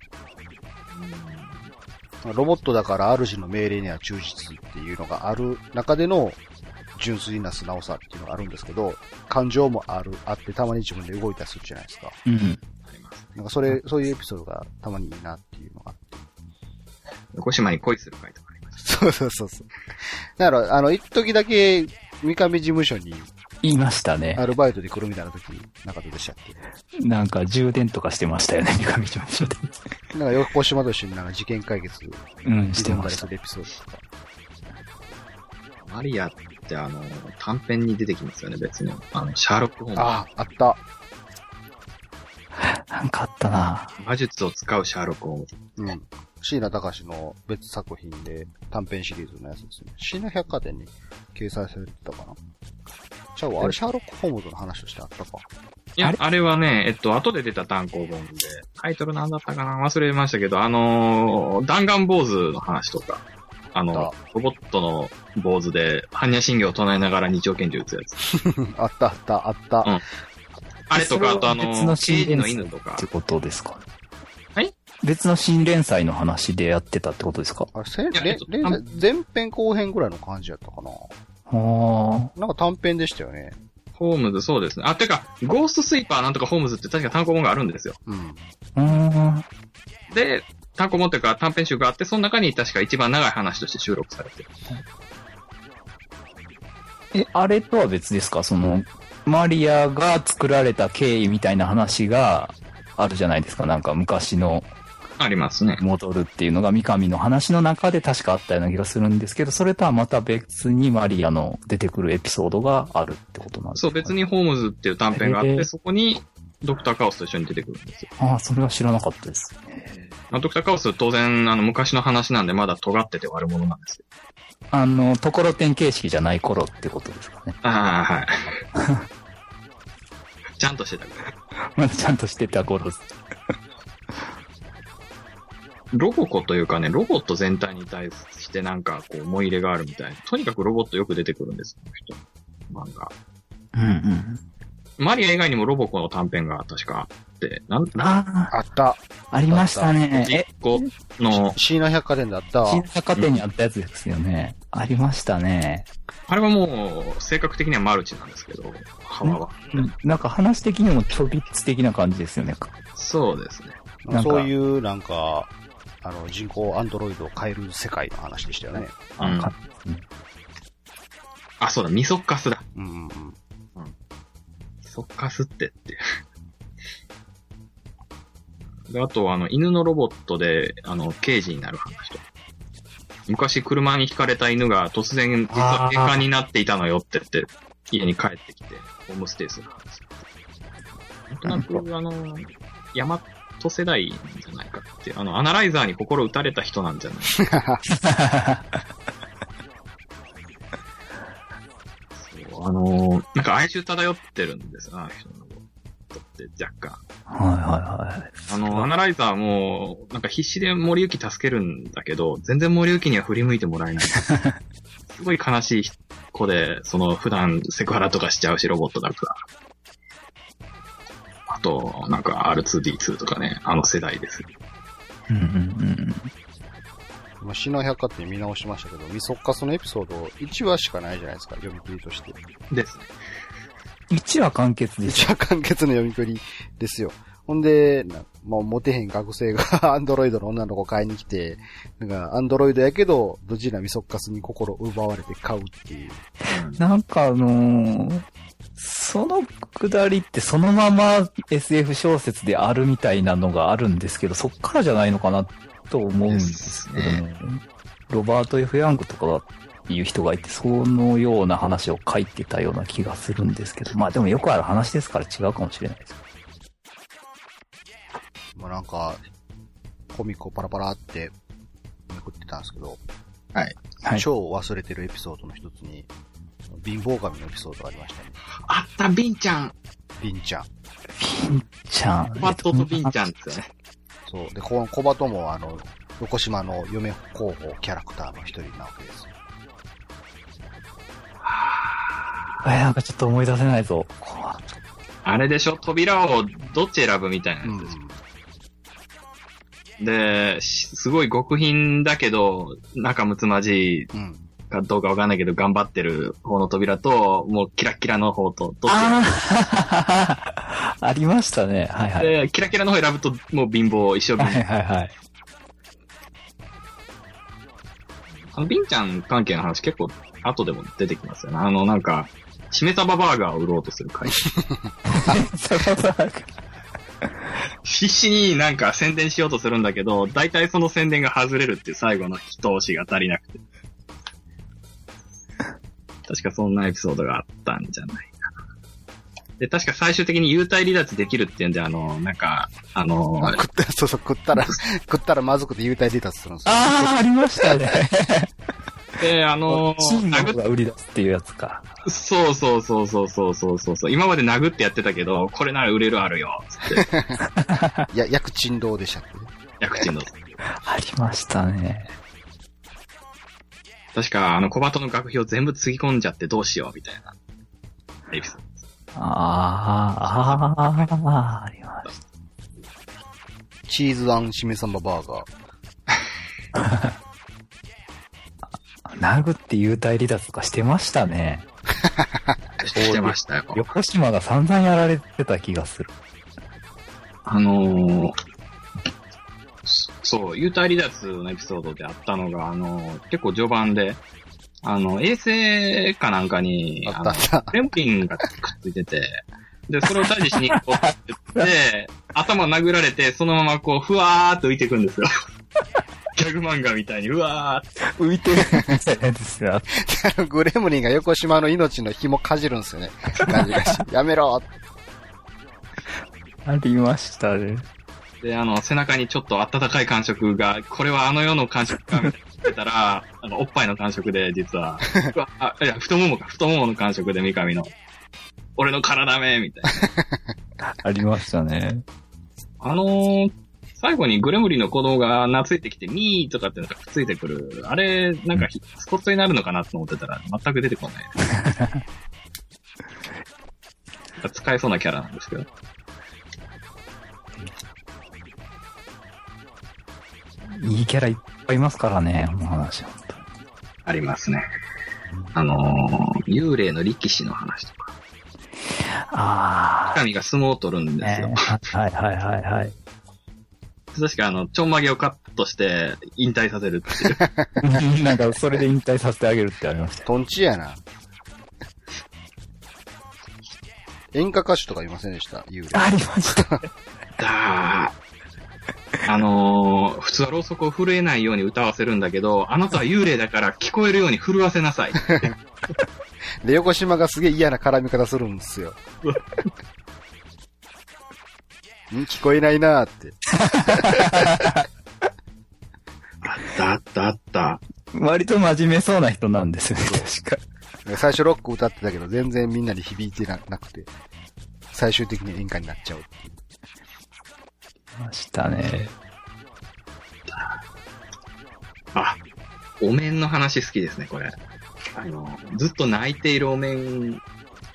ロボットだから主の命令には忠実っていうのがある中での純粋な素直さっていうのがあるんですけど、感情もあってたまに自分で動いたりするじゃないですか。うん。なんかそういうエピソードがたまにいいなっていうのがあって。 横島に恋する回とかありました。 そう。だから、一時だけ三上事務所に言いましたね。 アルバイトで来るみたいな時、なかったでしたっけ？ なんか充電とかしてましたよね、三上事務所で。 なんか横島と一緒になんか事件解決、 してました。 エピソードとか。 マリアって短編に出てきますよね、別に。シャーロック・ホームズ。 あった。 なんかあったな。 魔術を使うシャーロック・ホームズ。 うん。椎名隆の別作品で短編シリーズのやつですね。椎名百貨店に掲載されてたかな。あれシャーロック・ホームズの話としてあったか。 いや、あれはね、後で出た単行本で、タイトルなんだったかな忘れましたけど、弾丸坊主の話とか、ロボットの坊主で、般若心経を唱えながら日曜拳銃撃つやつ。 あった。 うん。あれとか、あと別の新連載の犬とか。 ってことですか？ はい？ 別の新連載の話でやってたってことですか？ 前編後編ぐらいの感じやったかな。なんか短編でしたよね。 ホームズ、そうですね。てか、ゴーストスイーパーなんとかホームズって確か単行本があるんですよ。 うん。 で、単行本っていうか短編集があって、その中に確か一番長い話として収録されてる。 あれとは別ですか？マリアが作られた経緯みたいな話があるじゃないですか。なんか昔の。 ありますね。 戻るっていうのが三上の話の中で確かあったような気がするんですけど、それとはまた別にマリアの出てくるエピソードがあるってことなんですか？ そう、別にホームズっていう短編があって、そこにドクターカオスと一緒に出てくるんですよ。 それは知らなかったです。 ドクターカオス当然昔の話なんでまだ尖ってて悪者なんですよ。 ところてん形式じゃない頃ってことですかね。 はい。ちゃんとしてたから。 まだちゃんとしてた頃です。 ロボコというかね、ロボット全体に対してなんかこう思い入れがあるみたいな。とにかくロボットよく出てくるんです、この人。漫画。マリア以外にもロボコの短編が確かあって、 あった。 ありましたね。 1個の。 椎名百貨店であった。 椎名百貨店にあったやつですよね。ありましたね。 あれはもう、性格的にはマルチなんですけど、幅は。 なんか話的にもちょびっつ的な感じですよね。 そうですね。 そういうなんか、人工アンドロイドを変える世界の話でしたよね。 そうだ、ミソッカスだ。 ミソッカスっていう。で、あと、犬のロボットで、刑事になる話と。昔車に轢かれた犬が突然、実は警官になっていたのよって言って、家に帰ってきて、ホームステイする話。なんとなく、ヤマト世代じゃないかっていう、アナライザーに心打たれた人なんじゃないか。そう、なんか哀愁漂ってるんですよ、人のことって若干。アナライザーも、なんか必死で森行助けるんだけど、全然森行には振り向いてもらえない。すごい悲しい子で、普段セクハラとかしちゃうし、ロボットだから。あと、なんか R2D2 とかね、世代です。 椎名百貨店見直しましたけど、ミソッカスのエピソード1話しかないじゃないですか、読み切りとして。 ですね。 1話完結です。 1話完結の読み切りですよ。ほんで、モテへん学生がアンドロイドの女の子買いに来て、なんかアンドロイドやけど、ドジなミソッカスに心奪われて買うっていう。 なんかそのくだりってそのまま SF 小説であるみたいなのがあるんですけど、そっからじゃないのかなと思うんですけどね。ロバート・ F ・ヤングとかいう人がいて、そのような話を書いてたような気がするんですけど、でもよくある話ですから違うかもしれないです。 なんか、 コミックをパラパラってめくってたんですけど、 はい。 超忘れてるエピソードの一つに、貧乏神のエピソードがありましたね。 あった、ビンちゃん。 ビンちゃん。 ビンちゃん。 コバトとビンちゃんですよね。 そう。で、コバトも横島の嫁候補キャラクターの一人なわけですよ。 なんかちょっと思い出せないぞ。 あれでしょ、扉をどっち選ぶみたいなやつですよ。で、すごい極貧だけど、仲睦まじいかどうかわかんないけど、頑張ってる方の扉と、もうキラキラの方と、どっちありましたね。はいはい。 で、キラキラの方選ぶと、もう貧乏、一生貧乏。 はいはいはい。 ビンちゃん関係の話結構、後でも出てきますよね。なんか、しめ鯖バーガーを売ろうとする回。必死になんか宣伝しようとするんだけど、大体その宣伝が外れるっていう最後の一押しが足りなくて。確かそんなエピソードがあったんじゃないかな。で、確か最終的に幽体離脱できるっていうんで、なんか、 食ったらまずくて幽体離脱するんですよ。 ありましたね。 で、 チームが売り出すっていうやつか。 そう。今まで殴ってやってたけど、これなら売れるあるよ、つって。 薬珍堂でしたっけね。 薬珍堂。 ありましたね。 確か、小鳩の学費を全部つぎ込んじゃってどうしよう、みたいな。エピソードです。 ありました。 チーズ&しめ鯖バーガー。 殴って幽体離脱とかしてましたね。 してましたよ。 横島が散々やられてた気がする。 そう、幽体離脱のエピソードであったのが、結構序盤で、衛星かなんかに、レムリンがくっついてて、で、それを退治しに行こうって言って、頭殴られて、そのままこう、ふわーっと浮いていくんですよ。ギャグ漫画みたいに、うわーって浮いてるみたいなやつですよ。 グレムリンが横島の命の紐かじるんですよね。感じがし。やめろありましたね。 で、背中にちょっと温かい感触が、これは世の感触か、みたいな言ってたら、おっぱいの感触で、実は、太ももの感触で、三上の、俺の体め、みたいな。ありましたね。 最後にグレムリンの子供が懐いてきて、ミーとかってなんかくっついてくる。あれ、なんかスポットになるのかなと思ってたら、全く出てこない。使えそうなキャラなんですけど。 いいキャラいっぱいいますからね、この話は。 ありますね。幽霊の力士の話とか。神が相撲を取るんですよ。 はい。 確かちょんまげをカットして引退させるっていう。 なんかそれで引退させてあげるってありました。 トンチやな。演歌歌手とかいませんでした幽霊。 ありました。 普通はろうそくを震えないように歌わせるんだけど、あなたは幽霊だから聞こえるように震わせなさい。 で、横島がすげえ嫌な絡み方するんですよ。聞こえないなーって。 あった。 割と真面目そうな人なんですよね、確か。最初ロック歌ってたけど、全然みんなに響いてなくて、最終的に演歌になっちゃうっていう。 ましたね。 お面の話好きですね、これ。ずっと泣いているお面の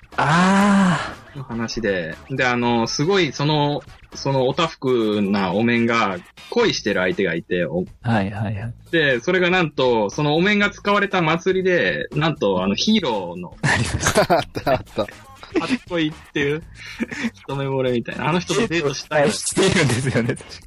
話で、すごいそのおたふくなお面が恋してる相手がいて、で、それがなんと、そのお面が使われた祭りで、なんとヒーローの、 あった。 初恋っていう、一目惚れみたいな。あの人とデートしたい。 してるんですよね、確か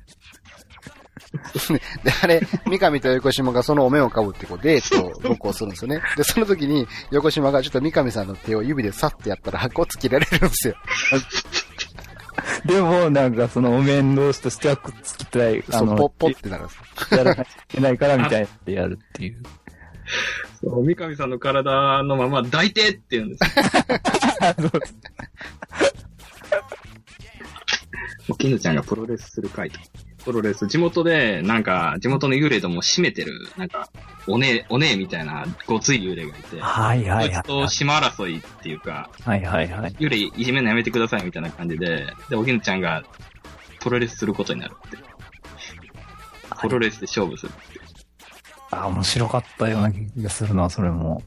で、あれ、三上と横島がそのお面をかぶってデートを僕をするんですよね。で、その時に横島がちょっと三上さんの手を指でサッてやったら箱つけられるんですよ。 でも、なんかそのお面同士としてはくっつきたい。 ポッポってなるんですよ。やらなきゃいけないからみたいなってやるっていう。 そう、三上さんの体のまま抱いてって言うんですよ。おきぬちゃんがプロレスする回と。 プロレス。地元で、なんか、地元の幽霊とも締めてる、なんか、おねえみたいなごつい幽霊がいて、 はいはいはい。 そいつと島争いっていうか、 はいはいはい。 幽霊いじめるのやめてくださいみたいな感じで、で、おぎぬちゃんがプロレスすることになるって。プロレスで勝負するって。 あ、面白かったような気がするな、それも。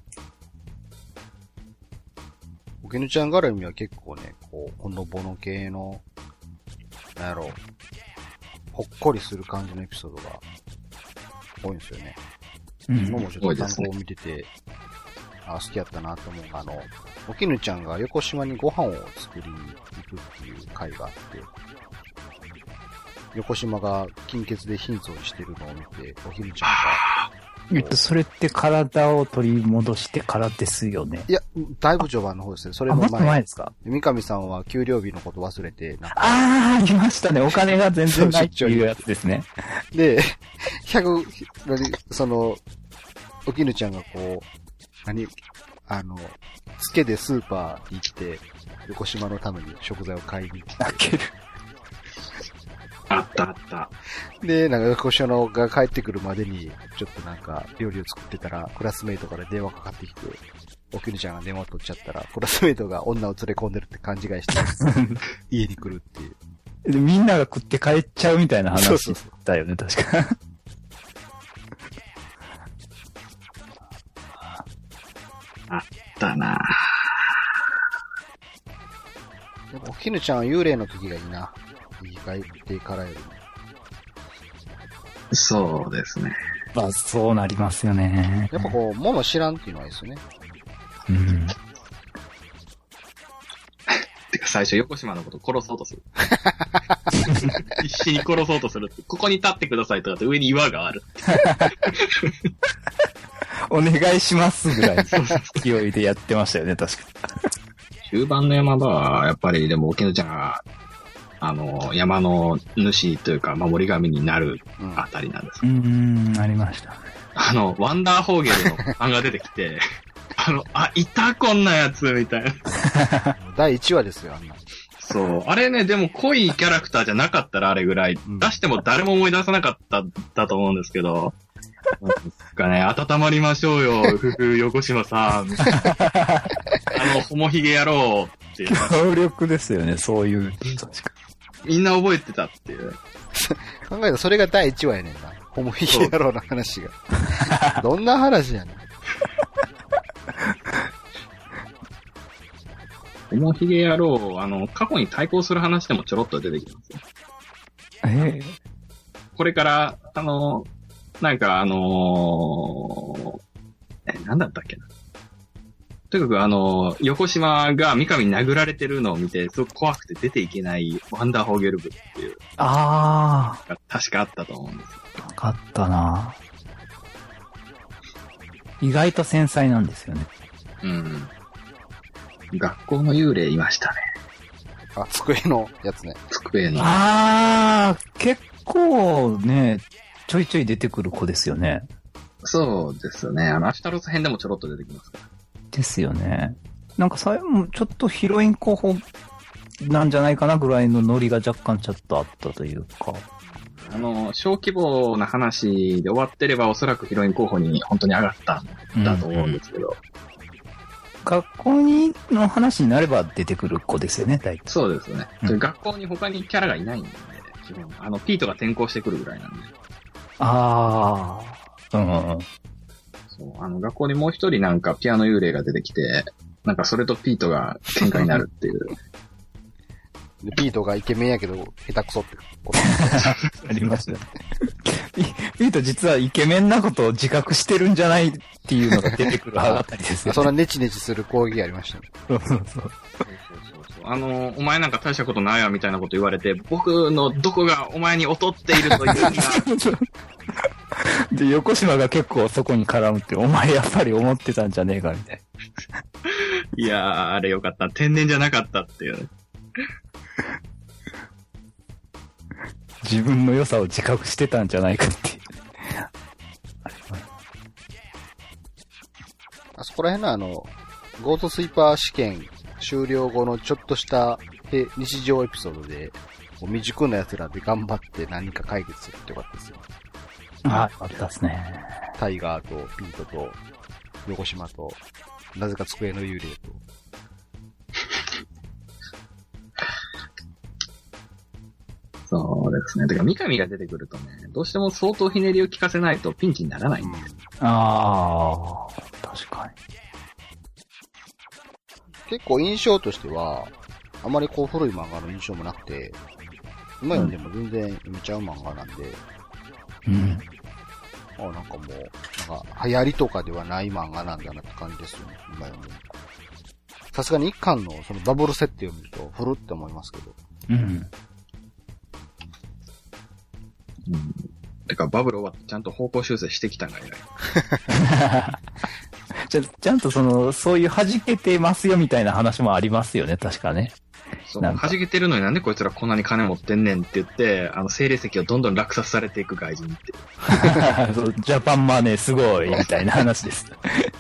おぎぬちゃん絡みは結構ね、こう、ほのぼの系の、なんやろう、ほっこりする感じのエピソードが多いんですよね。今もちょっと参考を見てて、好きやったなと思う。おきぬちゃんが横島にご飯を作りに行くっていう回があって、横島が金欠で貧相にしてるのを見て、おきぬちゃんが、 それって体を取り戻してからですよね。 いや、だいぶ序盤の方ですね。それも前ですか？ 三上さんは給料日のこと忘れて、 ありましたね。お金が全然ないっていうやつですね。 で、おきぬちゃんがこう、つけでスーパー行って、横島のために食材を買いに行って。 開ける。 あったあった。 で、なんか横島が帰ってくるまでに、ちょっとなんか料理を作ってたら、クラスメイトから電話かかってきて、おきぬちゃんが電話取っちゃったら、クラスメイトが女を連れ込んでるって勘違いして、家に来るっていう。 でみんなが食って帰っちゃうみたいな話だよね、確か。 あったなぁ。おきぬちゃんは幽霊の時がいいな。生き返ってからより。 そうですね。 まあ、そうなりますよね。 やっぱこう、物知らんっていうのはいいですよね。 うん。 てか最初横島のこと殺そうとする。必死に殺そうとするって。ここに立ってくださいとかって上に岩がある。 お願いしますぐらいの勢いでやってましたよね、確かに。 終盤の山場は、やっぱりでも、おきぬちゃんが、山の主というか、守り神になるあたりなんです。 ありましたね。 ワンダーホーゲルの漫画出てきて、いたこんなやつみたいな。 第1話ですよ、あんな。 そう。あれね、でも濃いキャラクターじゃなかったらあれぐらい、出しても誰も思い出さなかっただと思うんですけど、なんかね、温まりましょうよ、横島さん。ホモヒゲ野郎っていう。 強力ですよね、そういう。 みんな覚えてたっていう。 考えたらそれが第1話やねんな。ホモヒゲ野郎の話が。どんな話やねん。 ホモヒゲ野郎、過去に対抗する話でもちょろっと出てきますよ。これから、なんかなんだったっけな。とにかく横島が三上に殴られてるのを見て、すごく怖くて出ていけないワンダーホーゲル部っていう。確かあったと思うんですよ。 あったな意外と繊細なんですよね。 うん。学校の幽霊いましたね。 机のやつね。 机の。 結構ね、ちょいちょい出てくる子ですよね。 そうですね。アシュタロス編でもちょろっと出てきますから。 ですよね。なんか最後もちょっとヒロイン候補なんじゃないかなぐらいのノリが若干ちょっとあったというか。 小規模な話で終わってればおそらくヒロイン候補に本当に上がったんだと思うんですけど。 学校の話になれば出てくる子ですよね、大体。 そうですね。学校に他にキャラがいないんで、基本。ピートが転校してくるぐらいなんで。そう、学校にもう一人なんかピアノ幽霊が出てきて、なんかそれとピートが喧嘩になるっていう。 でピートがイケメンやけど、下手くそってことありましたね。ピート実はイケメンなことを自覚してるんじゃないっていうのが出てくるあたりですよね。 そんなネチネチする攻撃ありましたね。 そうお前なんか大したことないわみたいなこと言われて、僕のどこがお前に劣っているというんだ。 で、横島が結構そこに絡むって、お前やっぱり思ってたんじゃねえかみたいな。 いやー、あれよかった。天然じゃなかったっていう。 自分の良さを自覚してたんじゃないかっていう。 あそこら辺のゴートスイーパー試験終了後のちょっとした日常エピソードで、 未熟な奴らで頑張って何か解決するってよかったですよ。 あったですね。 タイガーとピントと、横島と、なぜか机の幽霊と。 そうですね。てか、三上が出てくるとね、どうしても相当ひねりを効かせないとピンチにならないんです。 ああ、確かに。 結構印象としては、あまりこう古い漫画の印象もなくて、今読んでも全然読めちゃう漫画なんで、 うん。 なんかもう、流行りとかではない漫画なんだなって感じですよね、今読んでも。さすがに一巻のそのダブル設定を見ると、古って思いますけど。 うん。 てか、バブル終わってちゃんと方向修正してきたんがいない。 ちゃんとそういう弾けてますよみたいな話もありますよね、確かね。 そう、弾けてるのになんでこいつらこんなに金持ってんねんって言って、精霊石をどんどん落札されていく外人って。 ジャパンマネーすごい、みたいな話です。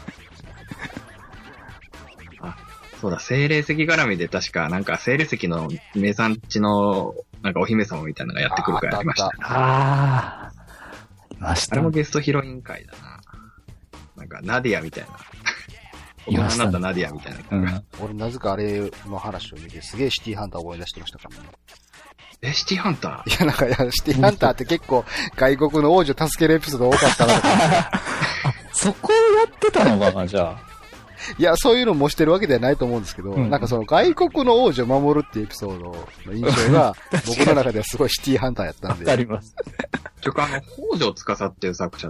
あ、そうだ、精霊石絡みで確か、なんか精霊石の名産地の、なんかお姫様みたいなのがやってくるからありました。 ありました。 あれもゲストヒロイン会だな。なんか、ナディアみたいな。大人になったナディアみたいな、 うん。俺なぜかあれの話を見て、すげえシティハンターを思い出してましたからね。 シティハンター？ いや、なんか、シティハンターって結構、外国の王女助けるエピソード多かったなとか。 そこをやってたのかな、じゃあ。 いや、そういうのもしてるわけではないと思うんですけど、なんかその外国の王女を守るっていうエピソードの印象が、僕の中ではすごいシティハンターやったんで。 あります。 北条司っていう作者って、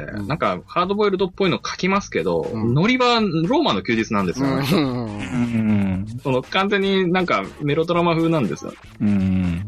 なんかハードボイルドっぽいの書きますけど、ノリはローマの休日なんですよね。完全になんかメロドラマ風なんですよ。エン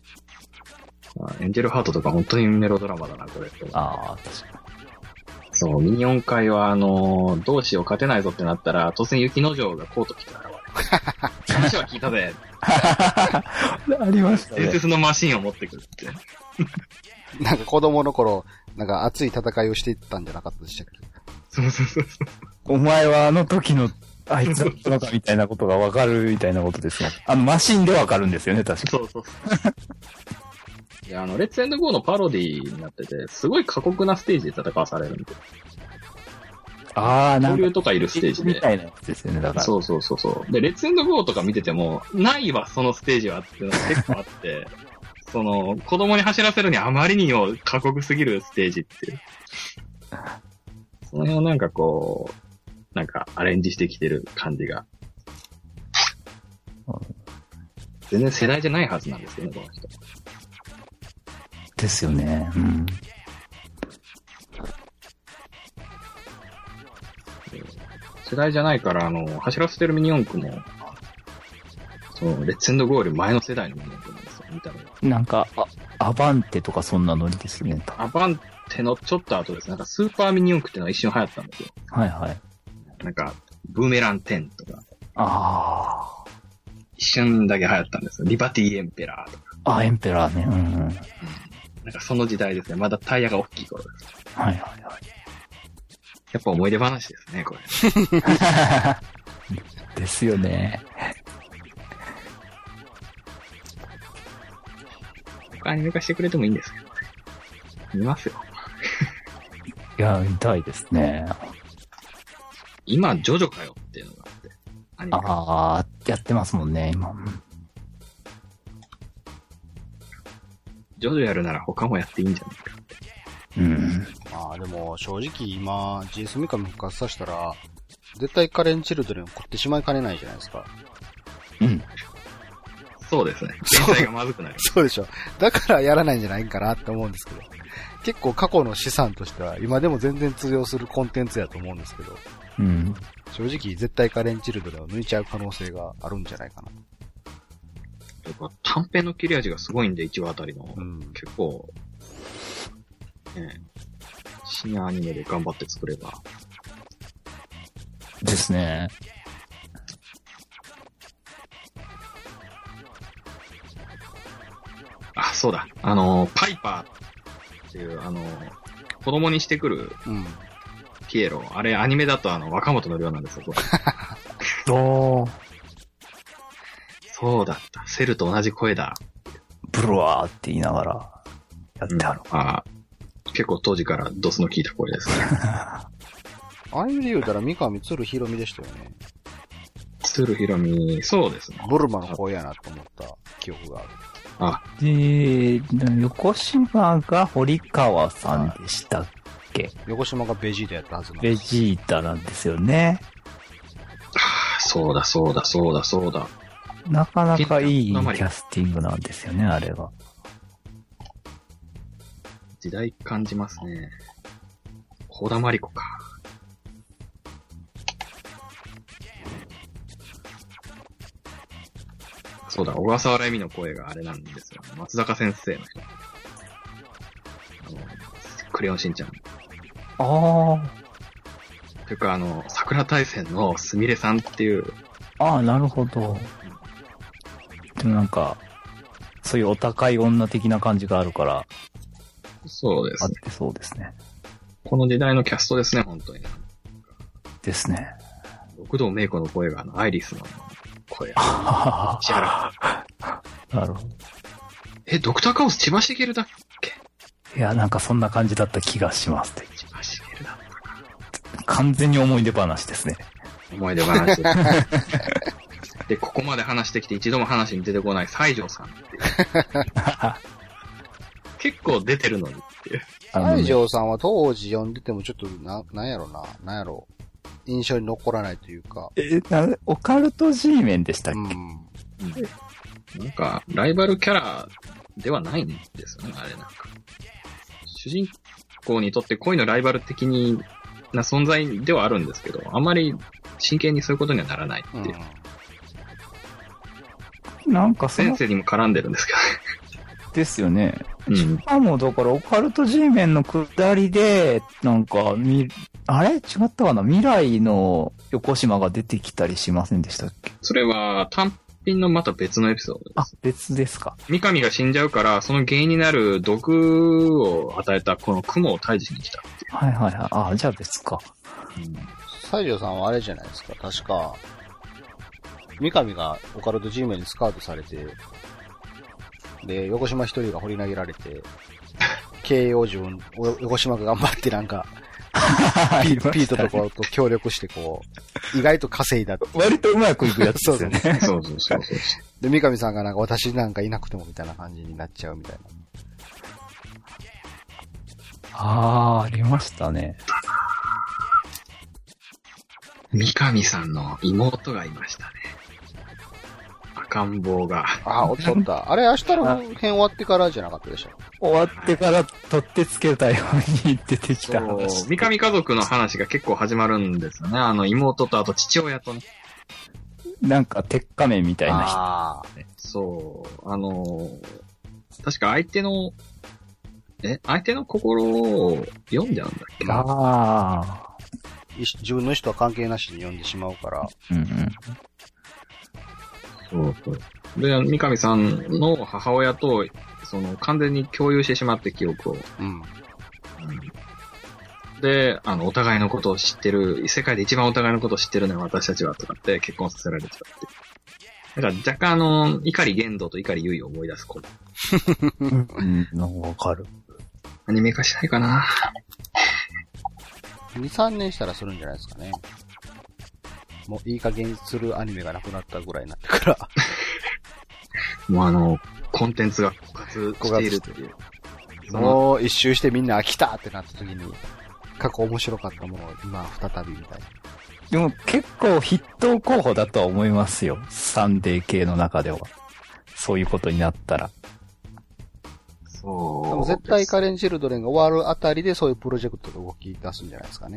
ジェルハートとか本当にメロドラマだな、これ。 ああ、確かに。 そう、ミニ四回はどうしよう勝てないぞってなったら、突然雪之丞がコート着て現れる。話は聞いたぜ。 ありましたね。 伝説のマシンを持ってくるって。 なんか子供の頃、なんか熱い戦いをしていったんじゃなかったでしたっけ？ そうそうそう。 お前はあの時のあいつだったのかみたいなことがわかるみたいなことですね。マシンでわかるんですよね、確かに。 そうそうそう。いや、レッツエンドゴーのパロディになってて、すごい過酷なステージで戦わされるんで。 なんか。 恐竜とかいるステージで。 みたいなやつですよね、だから。 そうそうそうそう。で、レッツエンドゴーとか見てても、ないわ、そのステージはっていうのが結構あって、子供に走らせるにあまりにも過酷すぎるステージっていう。その辺をなんかこう、なんかアレンジしてきてる感じが。全然世代じゃないはずなんですよね、この人。 ですよね。うん。 世代じゃないから、走らせてるミニ四駆も、レッツエンドゴーより前の世代のミニ四駆なんですよ、見た目は。 なんか、アバンテとかそんなノリですね。 アバンテのちょっと後です。なんかスーパーミニ四駆っていうのが一瞬流行ったんですよ。 はいはい。 なんか、ブーメラン10とか。一瞬だけ流行ったんですよ。リバティエンペラーとか。 エンペラーね。うんうん。 なんかその時代ですね。まだタイヤが大きい頃です。 はいはいはい。 やっぱ思い出話ですね、これ。 ですよね。 アニメ化してくれてもいいんですけどね。見ますよ。 いや、見たいですね。 今、ジョジョかよっていうのがあって。アニメ化。 やってますもんね、今。 ジョジョやるなら他もやっていいんじゃないかって。 でも、正直今、GS ミカミ復活させたら、絶対カレンチルドレンを食ってしまいかねないじゃないですか。 そうですね。全体がまずくなる。 そうでしょ。だからやらないんじゃないかなって思うんですけど。結構過去の資産としては、今でも全然通用するコンテンツやと思うんですけど。正直、絶対カレンチルドレンを抜いちゃう可能性があるんじゃないかな。 短編の切れ味がすごいんで、1話あたりの。結構、深夜アニメで頑張って作れば。 ですね。 そうだ。パイパーっていう、子供にしてくる、ピエロ。あれ、アニメだと若本の量なんですよ、これ。 そうだった。セルと同じ声だ。 ブブルワーって言いながらやってはる。 結構当時からドスの効いた声ですね。 あれで言うたら三上鶴ひろみでしたよね。 鶴ひろみ、そうですね。 ブルマの声やなと思った記憶がある。 で、横島が堀川さんでしたっけ？ 横島がベジータやったはずなんです。ベジータなんですよね。 そうだ。 なかなかいいキャスティングなんですよね、あれは。 時代感じますね。小田真理子か。そうだ、小笠原恵美の声があれなんですよ。松坂先生の人。クレヨンしんちゃん。というか、桜大戦のすみれさんっていう。 なるほど。でもなんか、そういうお高い女的な感じがあるから。 そうですね。 あってそうですね。 この時代のキャストですね、本当に。 ですね。 六道芽衣子の声がアイリスの声。石原。 なるほど。 ドクターカオス千葉茂だっけ？ いや、なんかそんな感じだった気がしますね。 千葉茂だったか。 完全に思い出話ですね。 思い出話。で、ここまで話してきて一度も話に出てこない西条さんっていう。結構出てるのにっていう。 西条さんは当時読んでてもちょっとなんやろ印象に残らないというか。 オカルト G メンでしたっけ？ なんか、ライバルキャラではないんですよね、あれなんか。主人公にとって恋のライバル的な存在ではあるんですけど、あんまり真剣にそういうことにはならないっていう。 なんか先生にも絡んでるんですけどね。 ですよね。しかもだからオカルト G メンの下りで、なんか、あれ違ったかな、未来の横島が出てきたりしませんでしたっけ？ それは単品のまた別のエピソードです。 別ですか。 三上が死んじゃうから、その原因になる毒を与えたこの雲を退治に来たっていう。 はい。じゃあ別か。 西条さんはあれじゃないですか。確か、三上がオカルト G メンにスカウトされて、で、横島一人が掘り投げられて、経営を横島が頑張ってなんか、ピートとこと協力して意外と稼いだって。 割とうまくいくやつですよね。 そう。 で、三上さんがなんか私なんかいなくてもみたいな感じになっちゃうみたいな。ありましたね。 三上さんの妹がいましたね。赤ん坊が。 おっとった。あれ、明日の編終わってからじゃなかったでしょ？ 終わってから取ってつけたように出てきた話。 三上家族の話が結構始まるんですよね。妹とあと父親とね。 なんか鉄仮面みたいな人。そう。確か相手の心を読んじゃうんだっけ？ 自分の人は関係なしに読んでしまうから。 そう。で、三上さんの母親と、完全に共有してしまって記憶を。で、お互いのことを知ってる、世界で一番お互いのことを知ってるのは私たちはとかって結婚させられてたって。だから若干碇玄道と碇結衣を思い出す子。 わかる。 アニメ化しないかな。 2、3年したらするんじゃないですかね。もういい加減するアニメがなくなったぐらいになってから。 もうコンテンツが枯渇しているという。 もう一周してみんな飽きたってなった時に、過去面白かったものを今再びみたいな。 でも結構筆頭候補だとは思いますよ。サンデー系の中では。そういうことになったら。 そう。でも絶対カレンチルドレンが終わるあたりでそういうプロジェクトが動き出すんじゃないですかね。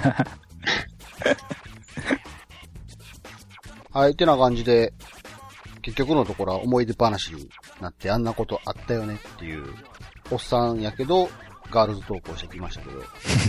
はい、ってな感じで、結局のところは思い出話になってあんなことあったよねっていう、おっさんやけど、ガールズ投稿してきましたけど。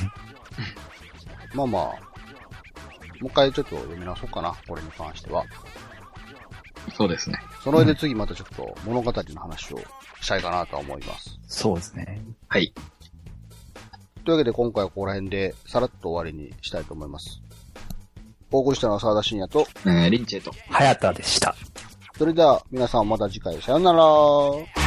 もう一回ちょっと読み直そうかな、これに関しては。 そうですね。 その上で次またちょっと物語の話をしたいかなとは思います。 そうですね。 はい。 というわけで今回はここら辺でさらっと終わりにしたいと思います。お送りしたのは沢田信也と、 リンチェと、 早田でした。 それでは皆さんまた次回さよなら。